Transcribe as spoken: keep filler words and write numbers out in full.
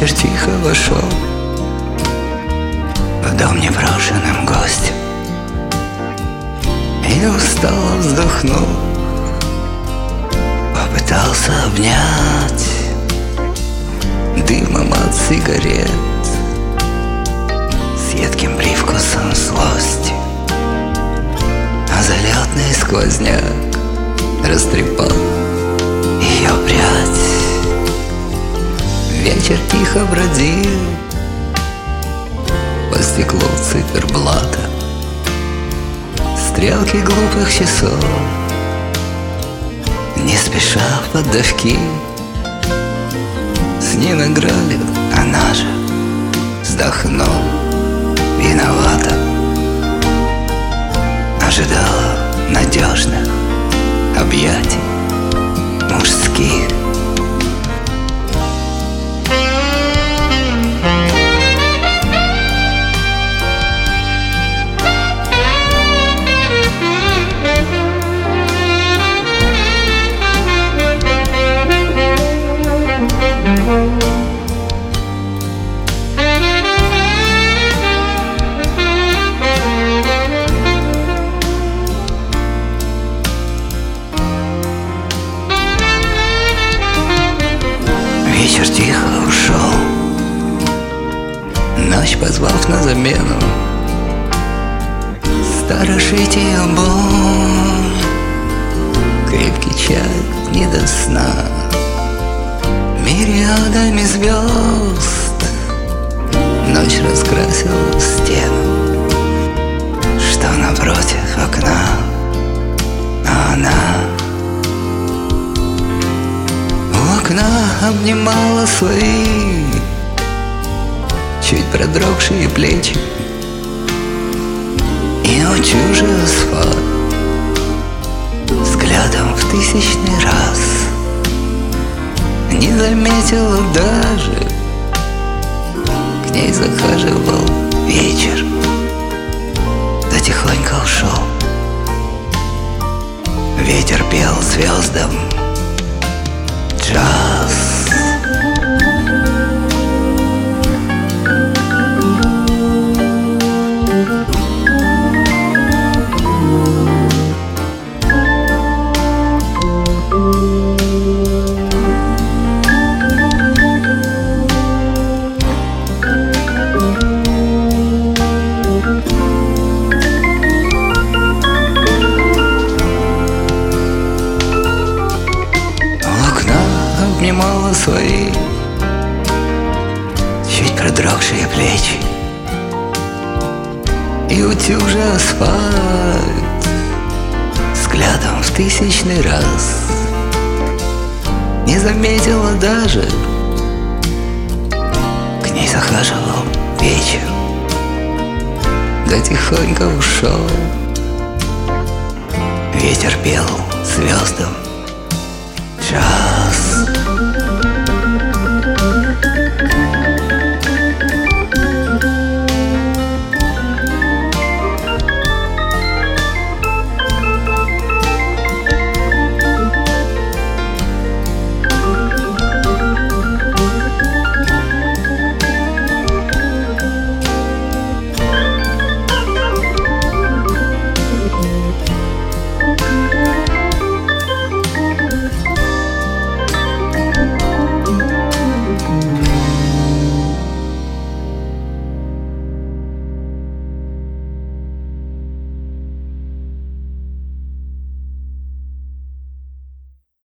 Вечер тихо вошел в дом непрошенным гостем, и устало вздохнул, попытался обнять дымом от сигарет с едким привкусом злости, а залетный сквозняк растрепал ее прядь. Вечер тихо бродил по стеклу циферблата, стрелки глупых часов не спеша в поддавки с ним играли, она же вздохнул виновата, ожидала надежных объятий мужских. Вечер тихо ушел, ночь позвав на замену, сторожить ее боль, крепкий чай не до сна, мириадами звезд ночь раскрасила стену, что напротив окна, а она у окна обнимала свои чуть продрогшие плечи, и утюжил асфальт взглядом в тысячный раз. Не заметила даже, к ней захаживал вечер, да тихонько ушел. Ветер пел звездам джаз. Обнимала свои чуть продрогшие плечи, и утюжа асфальт взглядом в тысячный раз. Не заметила даже, к ней захаживал вечер, да тихонько ушел. Ветер пел звездам джаз.